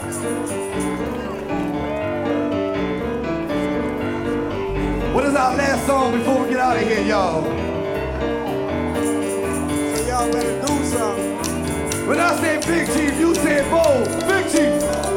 What is our last song before we get out of here, y'all? So y'all better do something. When I say Big Chief, you say Bo. Big Chief.